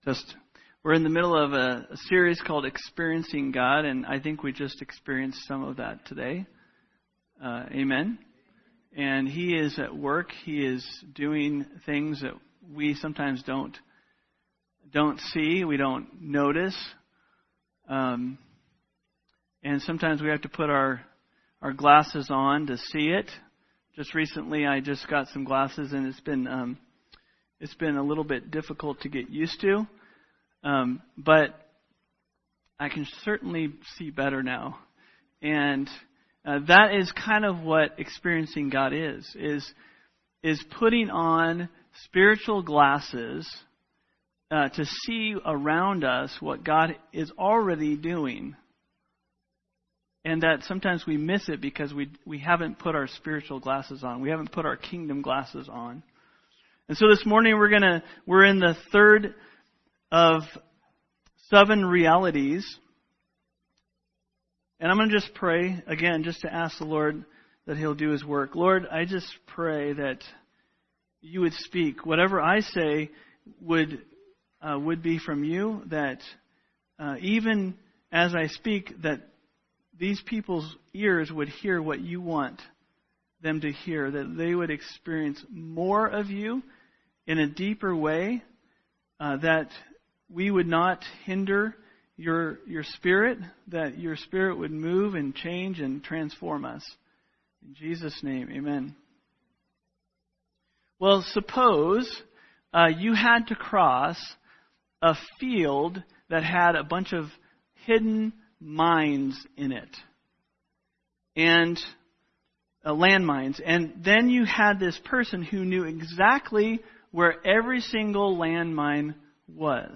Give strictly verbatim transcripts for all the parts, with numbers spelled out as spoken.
Just, we're in the middle of a, a series called Experiencing God, and I think we just experienced some of that today. Uh, amen. And He is at work. He is doing things that we sometimes don't don't see, we don't notice, um, and sometimes we have to put our our glasses on to see it. Just recently, I just got some glasses, and it's been um, it's been a little bit difficult to get used to, um, but I can certainly see better now. And uh, that is kind of what experiencing God is, is, is putting on spiritual glasses uh, to see around us what God is already doing. And that sometimes we miss it because we we haven't put our spiritual glasses on. We haven't put our kingdom glasses on. And so this morning we're gonna we're in the third of seven realities. And I'm going to just pray again, just to ask the Lord that He'll do His work. Lord, I just pray that You would speak. Whatever I say would uh, would be from You. That uh, even as I speak, that these people's ears would hear what You want them to hear. That they would experience more of You in a deeper way. Uh, that we would not hinder Your your Spirit, that Your Spirit would move and change and transform us. In Jesus' name, amen. Well, suppose uh, you had to cross a field that had a bunch of hidden mines in it, and uh, landmines. And then you had this person who knew exactly where every single landmine was.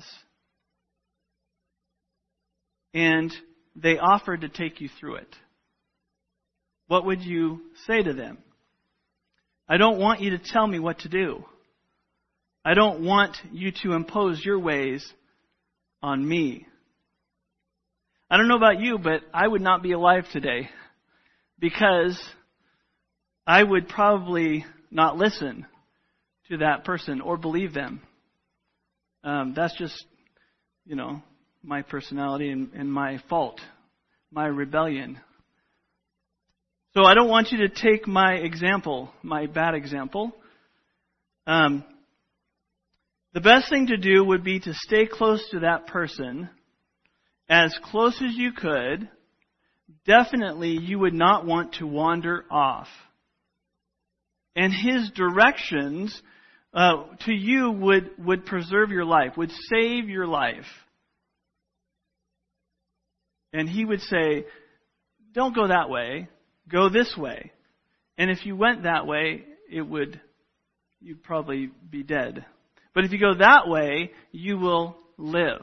And they offered to take you through it. What would you say to them? I don't want you to tell me what to do. I don't want you to impose your ways on me. I don't know about you, but I would not be alive today because I would probably not listen to that person or believe them. Um, that's just, you know, my personality and, and my fault, my rebellion. So I don't want you to take my example, my bad example. Um, the best thing to do would be to stay close to that person, as close as you could. Definitely you would not want to wander off. And his directions uh, to you would, would preserve your life, would save your life. And he would say, don't go that way, go this way. And if you went that way, it would, you'd probably be dead. But if you go that way, you will live.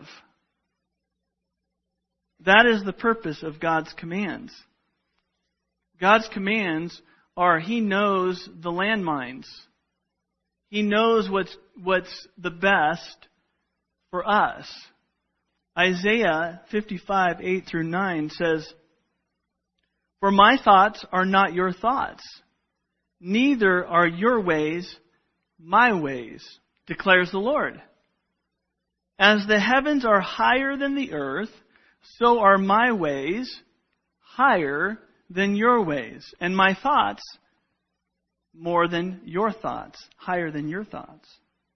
That is the purpose of God's commands. God's commands are, He knows the landmines. He knows what's, what's the best for us. Isaiah fifty-five, eight through nine says, For my thoughts are not your thoughts, neither are your ways my ways, declares the Lord. As the heavens are higher than the earth, so are my ways higher than your ways, and my thoughts more than your thoughts, higher than your thoughts.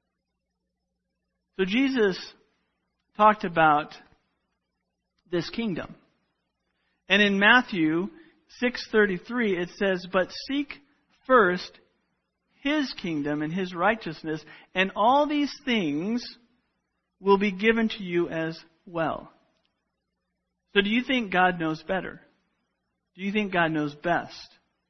So Jesus talked about this kingdom. And in Matthew six thirty-three it says, But seek first His kingdom and His righteousness, and all these things will be given to you as well. So do you think God knows better? Do you think God knows best?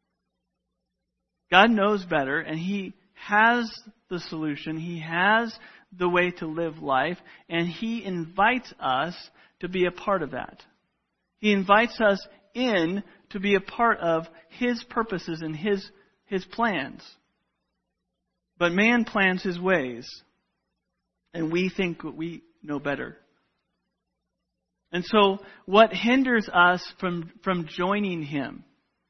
God knows better, and He has the solution. He has the way to live life, and He invites us to be a part of that. He invites us in to be a part of His purposes and His, His plans. But man plans his ways, and we think we know better. And so what hinders us from, from joining Him?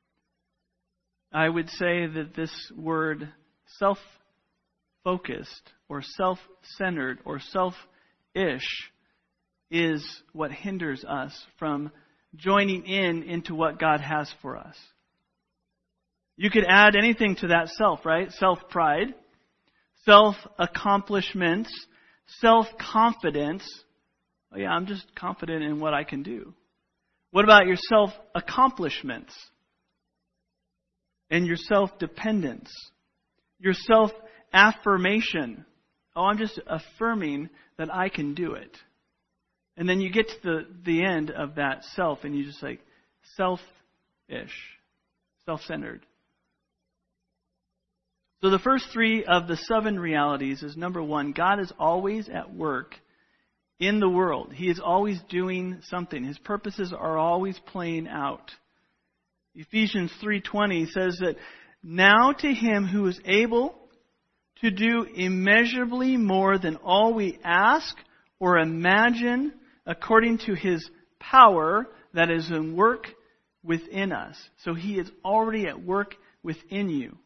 I would say that this word self-focused or self-centered or self self-ish is what hinders us from joining in into what God has for us. You could add anything to that self, right? Self-pride, self-accomplishments, self-confidence. Oh yeah, I'm just confident in what I can do. What about your self-accomplishments? And your self-dependence? Your self-affirmation? Oh, I'm just affirming that I can do it. And then you get to the, the end of that self and you just like, self-ish, self-centered. So the first three of the seven realities is, number one, God is always at work in the world. He is always doing something. His purposes are always playing out. Ephesians three twenty says that now to Him who is able to do immeasurably more than all we ask or imagine, according to His power that is in work within us. So He is already at work within you.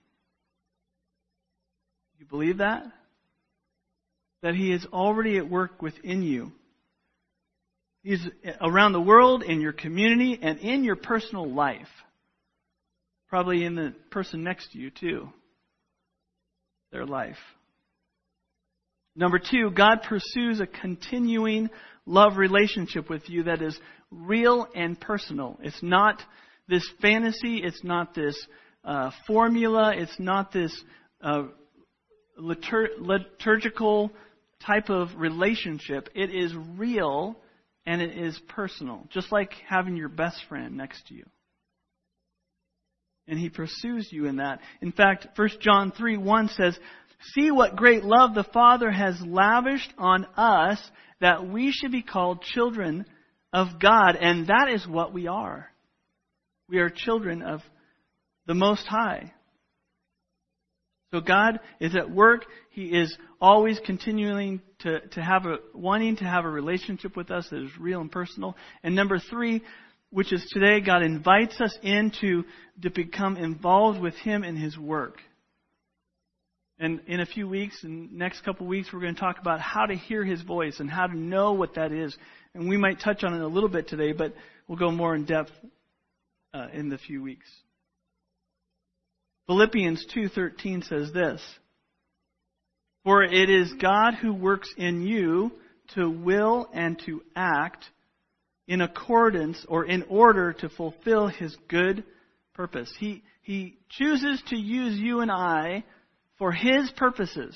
You believe that? That He is already at work within you. He's around the world, in your community, and in your personal life. Probably in the person next to you too. Their life. Number two, God pursues a continuing love relationship with you that is real and personal. It's not this fantasy. It's not this uh, formula. It's not this uh, litur- liturgical type of relationship. It is real and it is personal. Just like having your best friend next to you. And He pursues you in that. In fact, First John three one says, see what great love the Father has lavished on us, that we should be called children of God. And that is what we are. We are children of the Most High. So God is at work. He is always continuing to, to have a, wanting to have a relationship with us that is real and personal. And number three, which is today, God invites us into to become involved with Him in His work. And in a few weeks, in the next couple of weeks, we're going to talk about how to hear His voice and how to know what that is. And we might touch on it a little bit today, but we'll go more in depth uh, in the few weeks. Philippians two thirteen says this, for it is God who works in you to will and to act in accordance or in order to fulfill His good purpose. He, he chooses to use you and I for His purposes.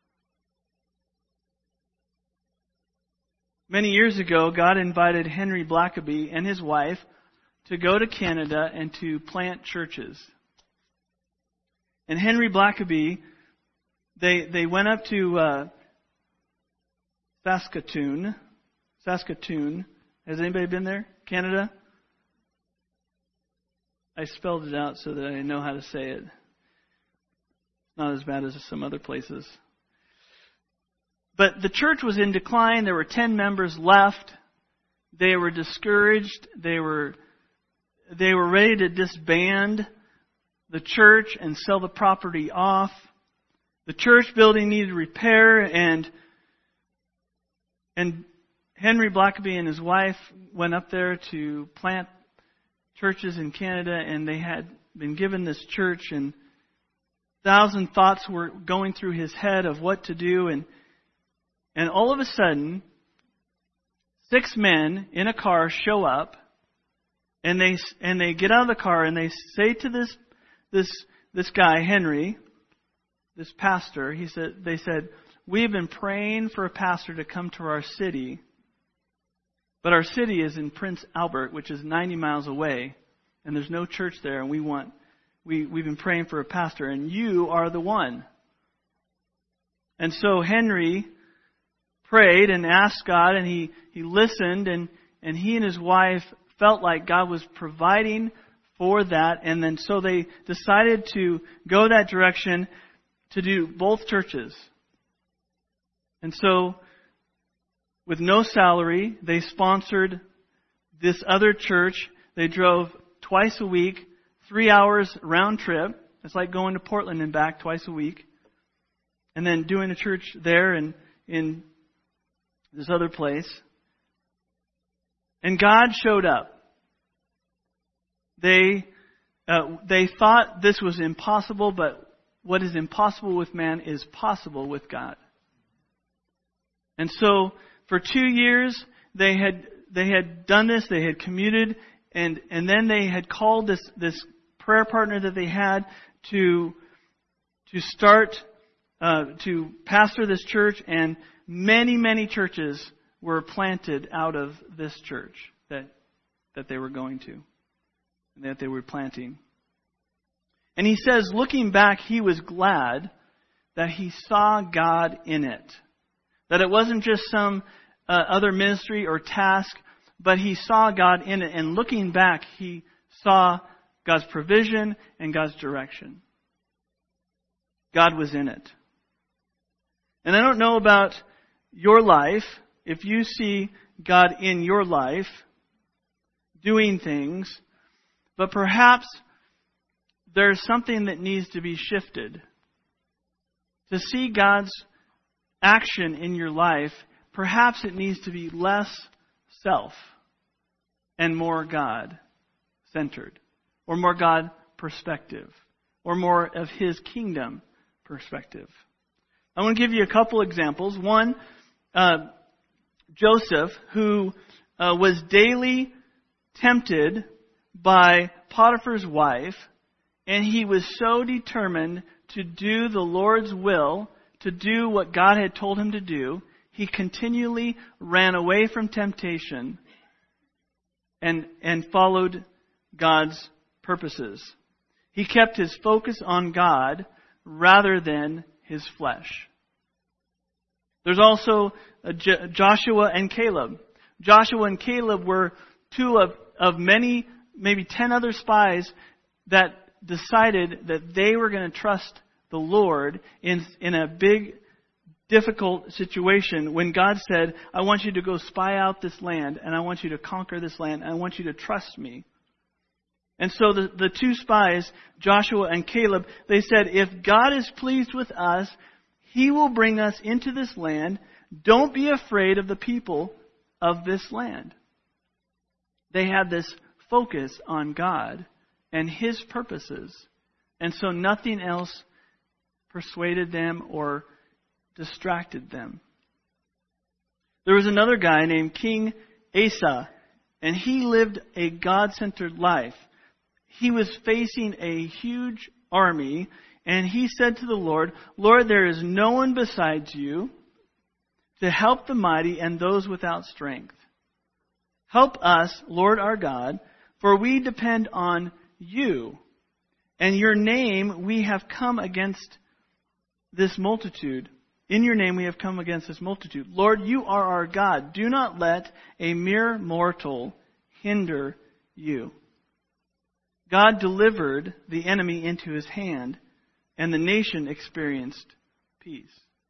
Many years ago, God invited Henry Blackaby and his wife to go to Canada and to plant churches. And Henry Blackaby, they they went up to uh, Saskatoon. Saskatoon. Has anybody been there? Canada? I spelled it out so that I know how to say it. Not as bad as some other places. But the church was in decline. There were ten members left. They were discouraged. They were they were ready to disband the church and sell the property off. The church building needed repair, and and Henry Blackaby and his wife went up there to plant churches in Canada, and they had been given this church, and thousand thoughts were going through his head of what to do, and and all of a sudden, six men in a car show up, and they and they get out of the car and they say to this this this guy Henry, this pastor, he said they said, we've been praying for a pastor to come to our city, but our city is in Prince Albert, which is ninety miles away, and there's no church there, and we want we we've been praying for a pastor, and you are the one. And so Henry prayed and asked God, and he, he listened, and, and he and his wife felt like God was providing for that. And then so they decided to go that direction to do both churches. And so, with no salary, they sponsored this other church. They drove twice a week, three hours round trip. It's like going to Portland and back twice a week. And then doing a church there in in this other place. And God showed up. They uh, they thought this was impossible, but what is impossible with man is possible with God. And so for two years they had they had done this, they had commuted, and, and then they had called this, this prayer partner that they had to to start uh, to pastor this church, and many, many churches were planted out of this church that that they were going to, and that they were planting. And he says, looking back, he was glad that he saw God in it. That it wasn't just some uh, other ministry or task, but he saw God in it. And looking back, he saw God's provision and God's direction. God was in it. And I don't know about your life, if you see God in your life doing things, but perhaps there's something that needs to be shifted. To see God's action in your life, perhaps it needs to be less self and more God-centered, or more God perspective, or more of His kingdom perspective. I want to give you a couple examples. One, uh, Joseph, who uh, was daily tempted by Potiphar's wife, and he was so determined to do the Lord's will, to do what God had told him to do, he continually ran away from temptation and, and followed God's purposes. He kept his focus on God rather than his flesh. There's also a J- Joshua and Caleb. Joshua and Caleb were two of, of many, maybe ten other spies that decided that they were going to trust the Lord in, in a big, difficult situation when God said, I want you to go spy out this land, and I want you to conquer this land, and I want you to trust me. And so the, the two spies, Joshua and Caleb, they said, if God is pleased with us, He will bring us into this land. Don't be afraid of the people of this land. They had this focus on God and His purposes. And so nothing else persuaded them or distracted them. There was another guy named King Asa, and he lived a God-centered life. He was facing a huge army, and he said to the Lord, Lord, there is no one besides you to help the mighty and those without strength. Help us, Lord our God, for we depend on you. And your name we have come against this multitude. In your name we have come against this multitude. Lord, you are our God. Do not let a mere mortal hinder you. God delivered the enemy into his hand, and the nation experienced peace.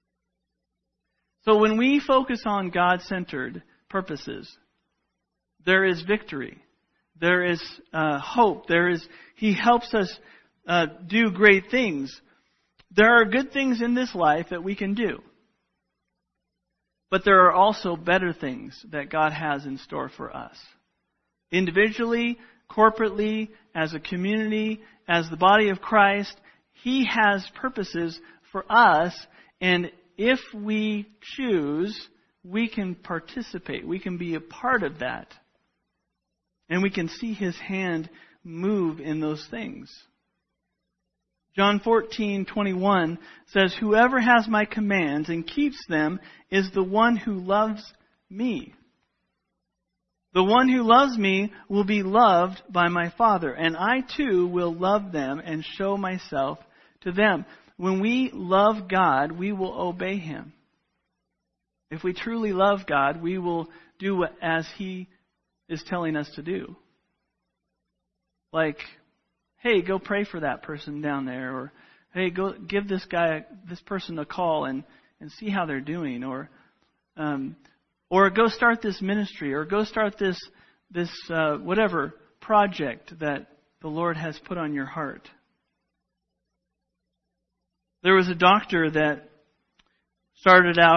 So when we focus on God-centered purposes, there is victory. There is uh, hope. There is He helps us uh, do great things. There are good things in this life that we can do. But there are also better things that God has in store for us. Individually, corporately, as a community, as the body of Christ, He has purposes for us. And if we choose, we can participate. We can be a part of that. And we can see His hand move in those things. John fourteen twenty-one says, whoever has my commands and keeps them is the one who loves me. The one who loves me will be loved by my Father, and I too will love them and show myself to them. When we love God, we will obey Him. If we truly love God, we will do as He is telling us to do. Like, hey, go pray for that person down there, or hey, go give this guy, this person a call and, and see how they're doing, or um, or go start this ministry, or go start this this uh, whatever project that the Lord has put on your heart. There was a doctor that started out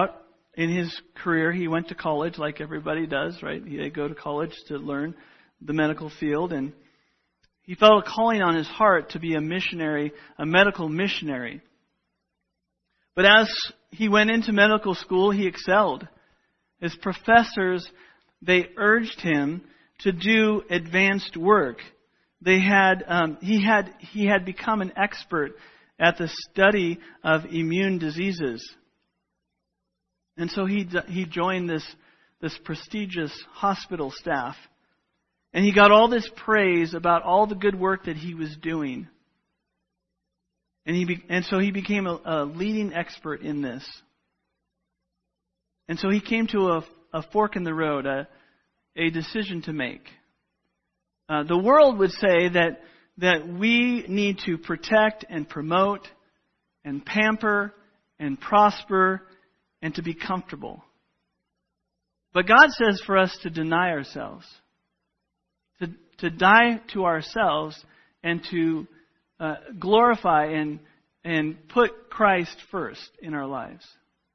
in his career, he went to college like everybody does, right? They go to college to learn the medical field, and he felt a calling on his heart to be a missionary, a medical missionary. But as he went into medical school, he excelled. His professors, they urged him to do advanced work. They had, um, he had, he had become an expert at the study of immune diseases. And so he he joined this this prestigious hospital staff. And he got all this praise about all the good work that he was doing. And he be, and so he became a, a leading expert in this. And so he came to a, a fork in the road, a, a decision to make. Uh, the world would say that that we need to protect and promote and pamper and prosper and to be comfortable. But God says for us to deny ourselves, to to die to ourselves and to uh, glorify and and put Christ first in our lives.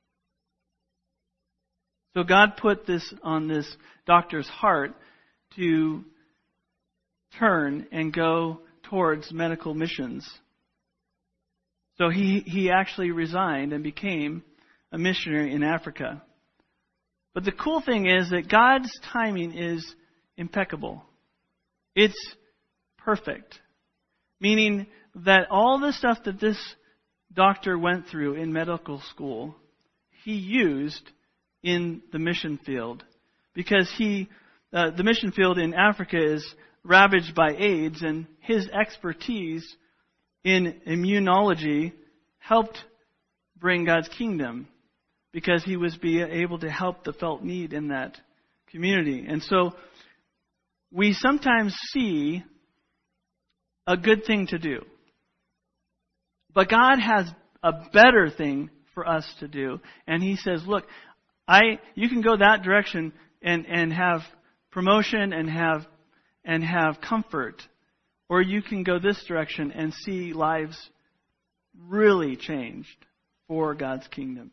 So God put this on this doctor's heart to turn and go towards medical missions. So he, he actually resigned and became a missionary in Africa. But the cool thing is that God's timing is impeccable. It's perfect. Meaning that all the stuff that this doctor went through in medical school, he used in the mission field. Because he, uh, the mission field in Africa is ravaged by AIDS, and his expertise in immunology helped bring God's kingdom because he was be able to help the felt need in that community. And so we sometimes see a good thing to do. But God has a better thing for us to do. And he says, look, I you can go that direction and, and have promotion and have and have comfort, or you can go this direction and see lives really changed for God's kingdom.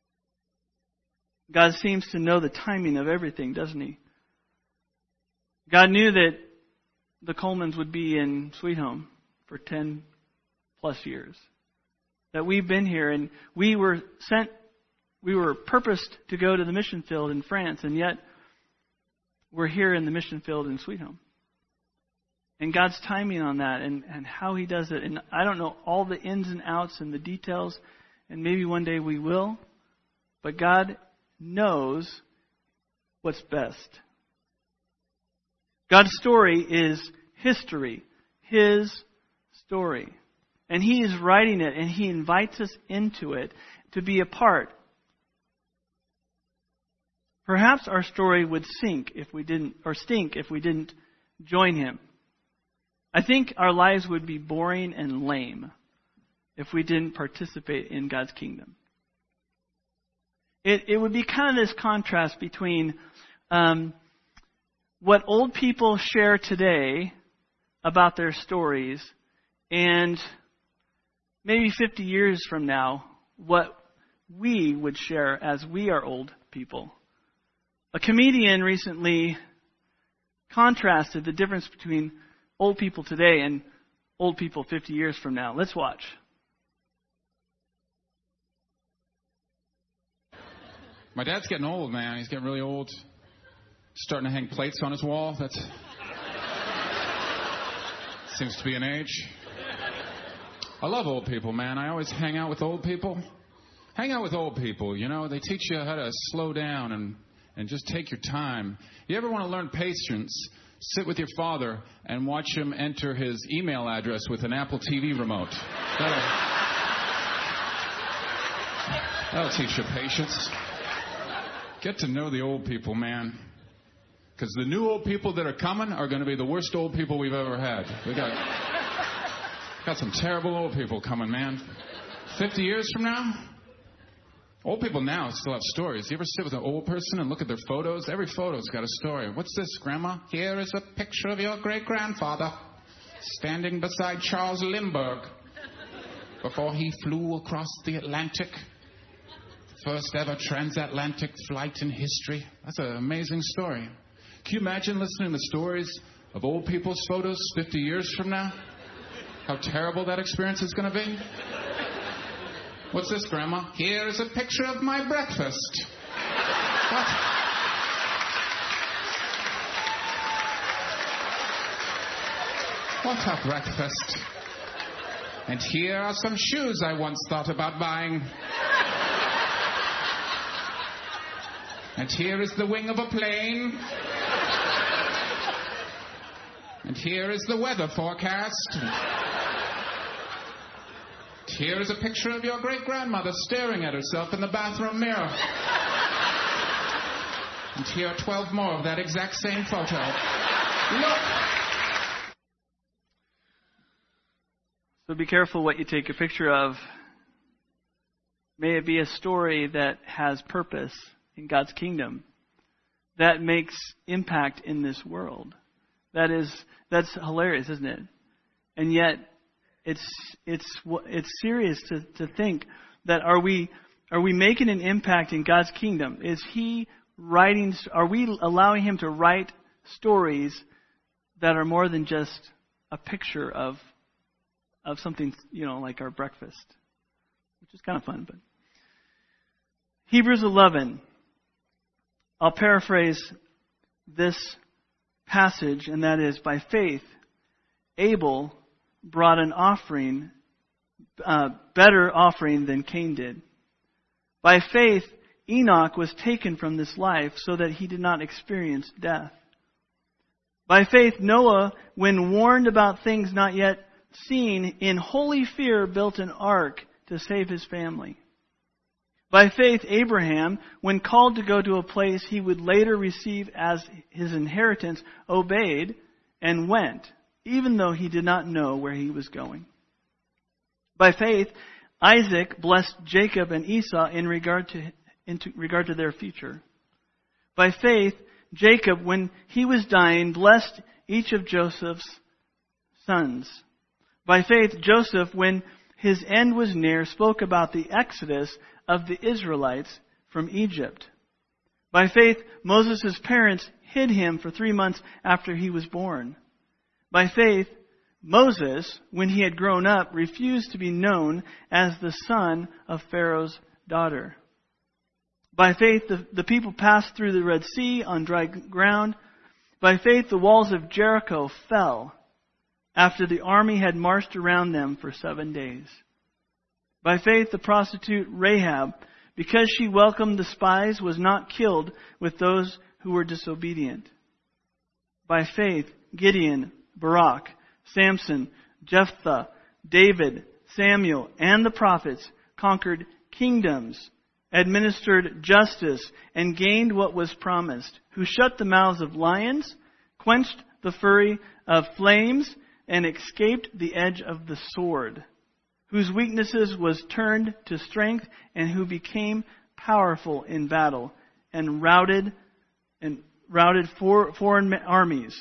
God seems to know the timing of everything, doesn't he? God knew that the Colemans would be in Sweet Home for ten plus years. That we've been here and we were sent, we were purposed to go to the mission field in France, and yet we're here in the mission field in Sweet Home. And God's timing on that and, and how he does it. And I don't know all the ins and outs and the details, and maybe one day we will. But God knows what's best. God's story is history. His story. And he is writing it, and he invites us into it to be a part. Perhaps our story would sink if we didn't, or stink if we didn't join him. I think our lives would be boring and lame if we didn't participate in God's kingdom. It, it would be kind of this contrast between um, what old people share today about their stories and maybe fifty years from now, what we would share as we are old people. A comedian recently contrasted the difference between old people today and old people fifty years from now. Let's watch. My dad's getting old, man. He's getting really old. Starting to hang plates on his wall. That seems to be an age. I love old people, man. I always hang out with old people. Hang out with old people, you know. They teach you how to slow down and, and just take your time. You ever want to learn patience? Sit with your father and watch him enter his email address with an Apple T V remote. That'll, that'll teach you patience. Get to know the old people, man. Because the new old people that are coming are going to be the worst old people we've ever had. We got, got some terrible old people coming, man. Fifty years from now, old people now still have stories. You ever sit with an old person and look at their photos? Every photo's got a story. What's this, Grandma? Here is a picture of your great-grandfather standing beside Charles Lindbergh before he flew across the Atlantic. first ever transatlantic flight in history. That's an amazing story. Can you imagine listening to stories of old people's photos fifty years from now? How terrible that experience is going to be? What's this, Grandma? Here's a picture of my breakfast. What? What a breakfast. And here are some shoes I once thought about buying. And here is the wing of a plane. And here is the weather forecast. Here is a picture of your great-grandmother staring at herself in the bathroom mirror. And here are twelve more of that exact same photo. Look! So be careful what you take a picture of. May it be a story that has purpose in God's kingdom, that makes impact in this world. That is, that's hilarious, isn't it? And yet, it's it's it's serious to, to think that are we are we making an impact in God's kingdom? Is He writing? Are we allowing Him to write stories that are more than just a picture of of something, you know, like our breakfast, which is kind of fun. But Hebrews eleven. I'll paraphrase this passage, and that is, by faith, Abel brought an offering, uh, better offering than Cain did. By faith, Enoch was taken from this life so that he did not experience death. By faith, Noah, when warned about things not yet seen, in holy fear built an ark to save his family. By faith, Abraham, when called to go to a place he would later receive as his inheritance, obeyed and went, even though he did not know where he was going. By faith, Isaac blessed Jacob and Esau in regard to, in regard to their future. By faith, Jacob, when he was dying, blessed each of Joseph's sons. By faith, Joseph, when his end was near, spoke about the exodus of the Israelites from Egypt. By faith, Moses' parents hid him for three months after he was born. By faith, Moses, when he had grown up, refused to be known as the son of Pharaoh's daughter. By faith, the, the people passed through the Red Sea on dry ground. By faith, the walls of Jericho fell after the army had marched around them for seven days. By faith, the prostitute Rahab, because she welcomed the spies, was not killed with those who were disobedient. By faith, Gideon, Barak, Samson, Jephthah, David, Samuel, and the prophets conquered kingdoms, administered justice, and gained what was promised, who shut the mouths of lions, quenched the fury of flames, and escaped the edge of the sword, whose weaknesses was turned to strength, and who became powerful in battle, and routed and routed for, foreign armies.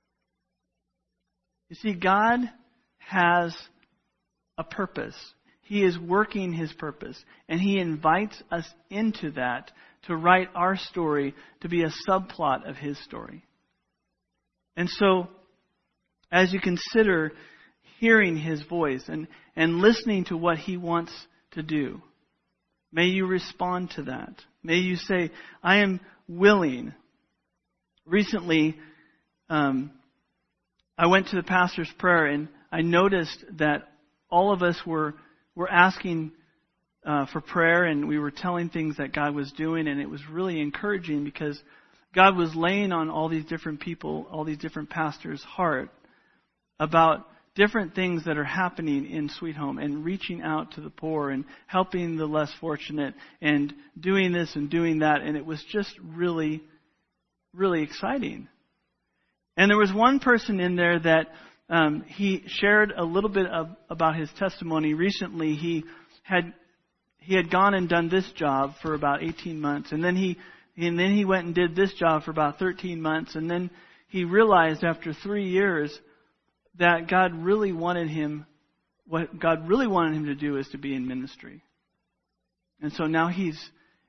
You see, God has a purpose. He is working His purpose, and He invites us into that to write our story to be a subplot of His story. And so, as you consider hearing His voice and, and listening to what He wants to do, may you respond to that. May you say, I am willing. Recently, um, I went to the pastor's prayer, and I noticed that all of us were, were asking uh, for prayer, and we were telling things that God was doing, and it was really encouraging because God was laying on all these different people, all these different pastors' heart about different things that are happening in Sweet Home, and reaching out to the poor and helping the less fortunate and doing this and doing that. And it was just really, really exciting. And there was one person in there that um, he shared a little bit of, about his testimony. Recently, he had he had gone and done this job for about eighteen months, and then he and then he went and did this job for about thirteen months, and then he realized after three years that God really wanted him, what God really wanted him to do is to be in ministry. And so now he's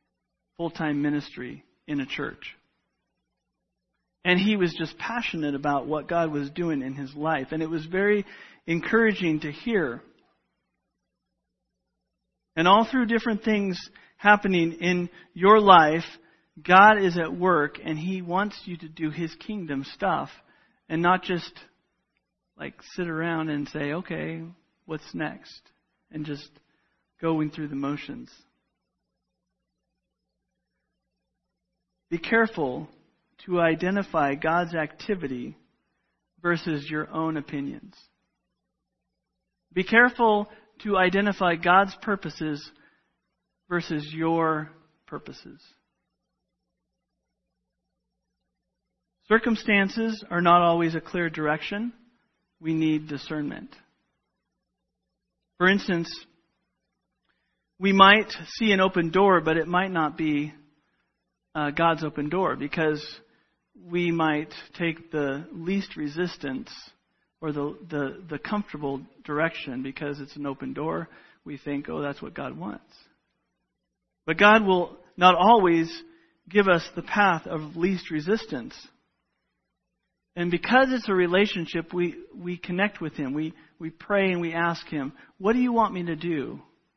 full-time ministry in a church. And he was just passionate about what God was doing in his life. And it was very encouraging to hear. And all through different things happening in your life, God is at work and He wants you to do His kingdom stuff and not just like sit around and say, okay, what's next? And just going through the motions. Be careful to identify God's activity versus your own opinions. Be careful to identify God's purposes versus your purposes. Circumstances are not always a clear direction. We need discernment. For instance, we might see an open door, but it might not be uh, God's open door, because we might take the least resistance or the, the, the comfortable direction because it's an open door. We think, oh, that's what God wants. But God will not always give us the path of least resistance. And because it's a relationship, we, we connect with Him. We, we pray and we ask Him, what do you want me to do?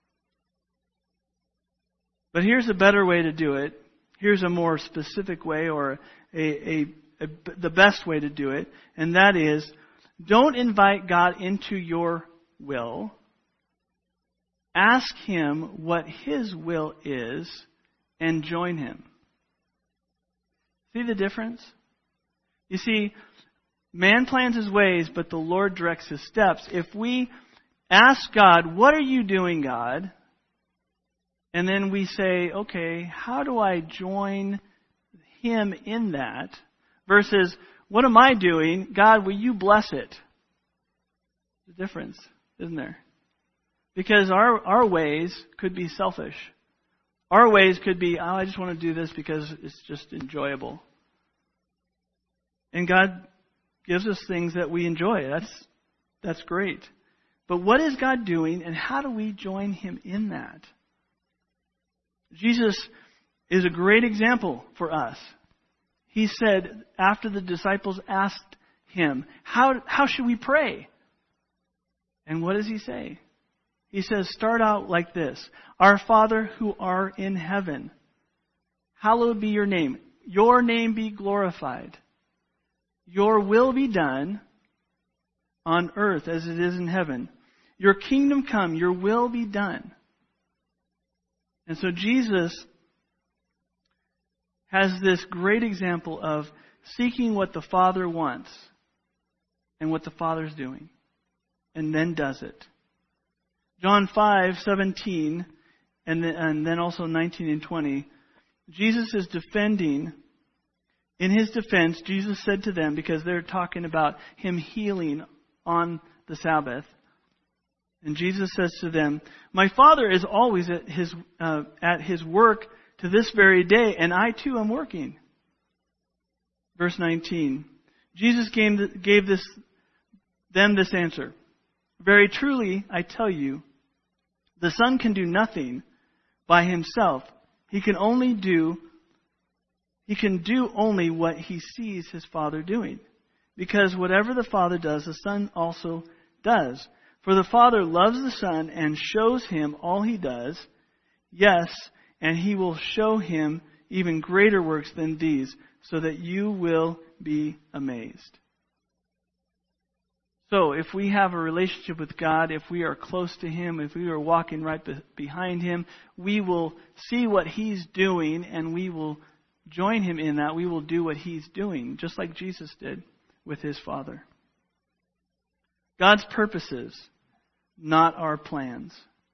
But here's a better way to do it. Here's a more specific way, or a, a, a, the best way to do it. And that is, don't invite God into your will. Ask Him what His will is and join Him. See the difference? You see, man plans his ways, but the Lord directs his steps. If we ask God, what are you doing, God? And then we say, okay, how do I join Him in that? Versus, what am I doing? God, will you bless it? There's a difference, isn't there? Because our, our ways could be selfish. Our ways could be, oh, I just want to do this because it's just enjoyable. And God gives us things that we enjoy. That's that's great. But what is God doing, and how do we join Him in that? Jesus is a great example for us. He said, after the disciples asked Him, how, how should we pray? And what does He say? He says, start out like this. Our Father who art in heaven, hallowed be your name. Your name be glorified. Your will be done on earth as it is in heaven. Your kingdom come, your will be done. And so Jesus has this great example of seeking what the Father wants and what the Father's doing, and then does it. John five seventeen and then, and then also nineteen and twenty, Jesus is defending. In His defense, Jesus said to them, because they're talking about Him healing on the Sabbath, and Jesus says to them, my Father is always at His uh, at His work to this very day, and I too am working. Verse nineteen, Jesus gave, gave this, them this answer. Very truly, I tell you, the Son can do nothing by Himself. He can only do He can do only what He sees His Father doing. Because whatever the Father does, the Son also does. For the Father loves the Son and shows Him all He does. Yes, and He will show Him even greater works than these, so that you will be amazed. So, if we have a relationship with God, if we are close to Him, if we are walking right be- behind Him, we will see what He's doing and we will join Him in that. We will do what He's doing, just like Jesus did with His Father. God's purposes, not our plans.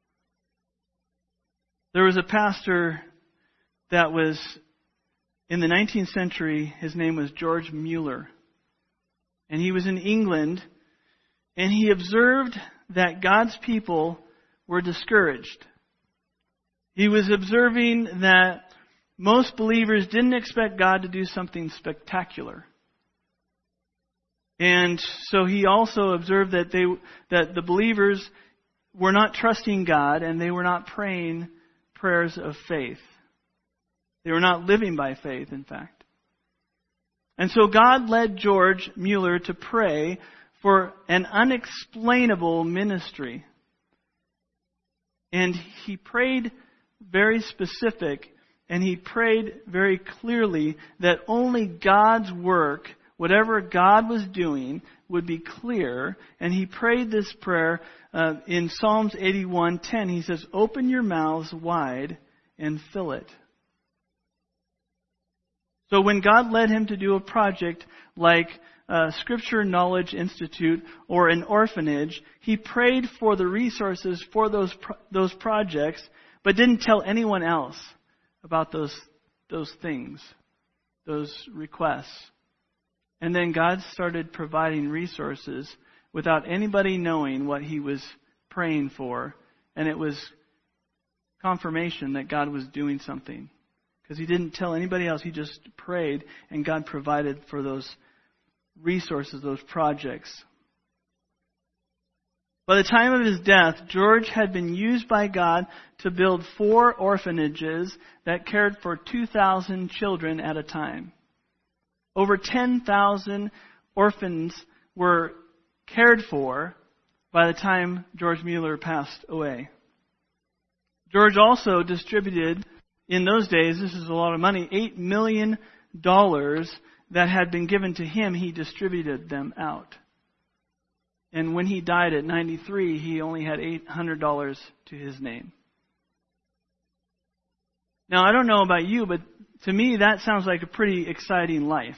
There was a pastor that was in the nineteenth century. His name was George Mueller. And he was in England. And he observed that God's people were discouraged. He was observing that most believers didn't expect God to do something spectacular. And so he also observed that they that the believers were not trusting God and they were not praying prayers of faith. They were not living by faith, in fact. And so God led George Mueller to pray for an unexplainable ministry. And he prayed very specific, and he prayed very clearly that only God's work, whatever God was doing, would be clear. And he prayed this prayer uh, in Psalms eighty-one ten. He says, "Open your mouths wide and fill it." So when God led him to do a project like uh, Scripture Knowledge Institute or an orphanage, he prayed for the resources for those pro- those projects, but didn't tell anyone else about those those things, those requests. And then God started providing resources without anybody knowing what he was praying for. And it was confirmation that God was doing something. Because he didn't tell anybody else. He just prayed, and God provided for those resources, those projects. By the time of his death, George had been used by God to build four orphanages that cared for two thousand children at a time. Over ten thousand orphans were cared for by the time George Mueller passed away. George also distributed, in those days, this is a lot of money, eight million dollars that had been given to him. He distributed them out. And when he died at ninety-three, he only had eight hundred dollars to his name. Now, I don't know about you, but to me, that sounds like a pretty exciting life.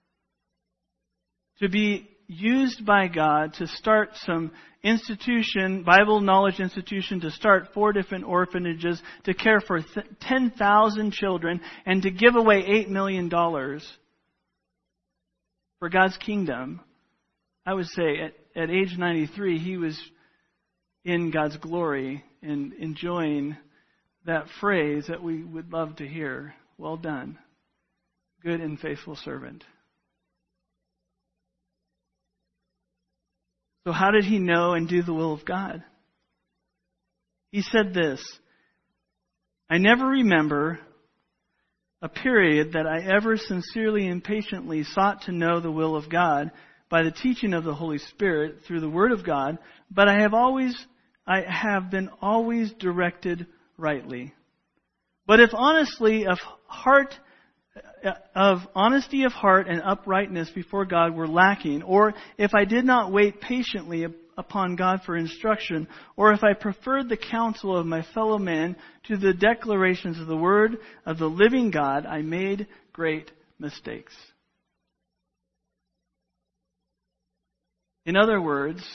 To be used by God to start some institution, Bible Knowledge Institution, to start four different orphanages, to care for th- ten thousand children, and to give away eight million dollars for God's kingdom. I would say at, at age ninety-three, he was in God's glory and enjoying that phrase that we would love to hear. Well done, good and faithful servant. So how did he know and do the will of God? He said this, "I never remember a period that I ever sincerely and patiently sought to know the will of God by the teaching of the Holy Spirit through the Word of God, but I have always, I have been always directed rightly. But if honestly of heart, of honesty of heart and uprightness before God were lacking, or if I did not wait patiently upon God for instruction, or if I preferred the counsel of my fellow men to the declarations of the word of the living God, I made great mistakes." In other words,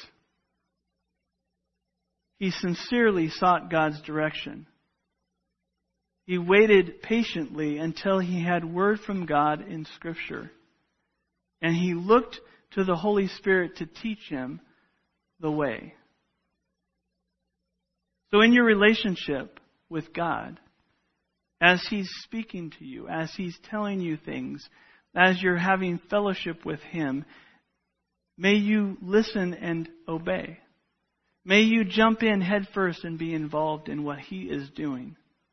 he sincerely sought God's direction. He waited patiently until he had word from God in Scripture. And he looked to the Holy Spirit to teach him the way. So in your relationship with God, as he's speaking to you, as he's telling you things, as you're having fellowship with him, may you listen and obey. May you jump in head first and be involved in what he is doing.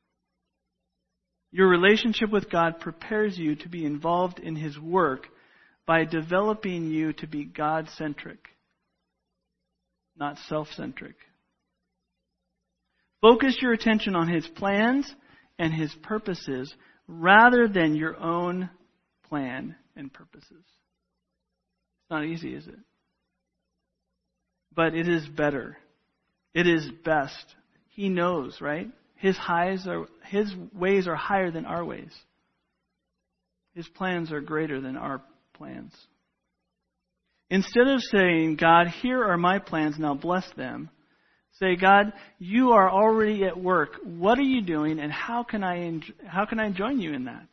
Your relationship with God prepares you to be involved in his work by developing you to be God-centric, not self-centric. Focus your attention on his plans and his purposes rather than your own plan and purposes. It's not easy, is it? But it is better. It is best. He knows, right? His highs are, his ways are higher than our ways. His plans are greater than our plans. Instead of saying, "God, here are my plans, now bless them," say, "God, you are already at work. What are you doing, and how can I enjoy, how can I join you in that?"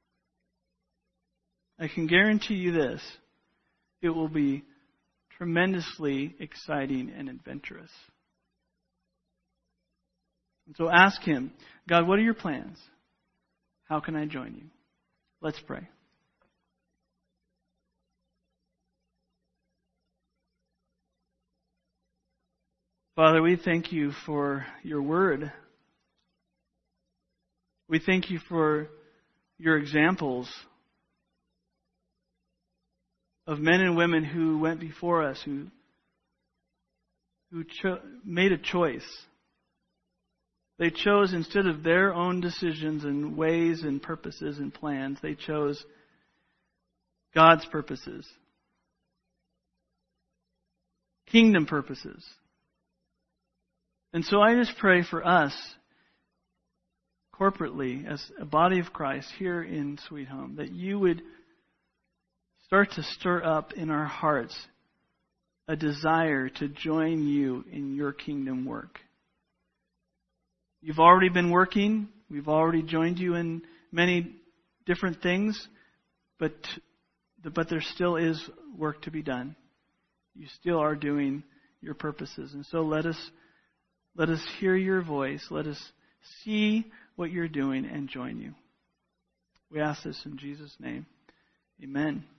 I can guarantee you this: it will be tremendously exciting and adventurous. And so ask him, "God, what are your plans? How can I join you?" Let's pray. Father, we thank you for your word. We thank you for your examples of men and women who went before us, who who cho- made a choice. They chose, instead of their own decisions and ways and purposes and plans, they chose God's purposes, kingdom purposes. And so I just pray for us, corporately, as a body of Christ here in Sweet Home, that you would start to stir up in our hearts a desire to join you in your kingdom work. You've already been working. We've already joined you in many different things, but but there still is work to be done. You still are doing your purposes. And so let us let us hear your voice. Let us see what you're doing and join you. We ask this in Jesus' name. Amen.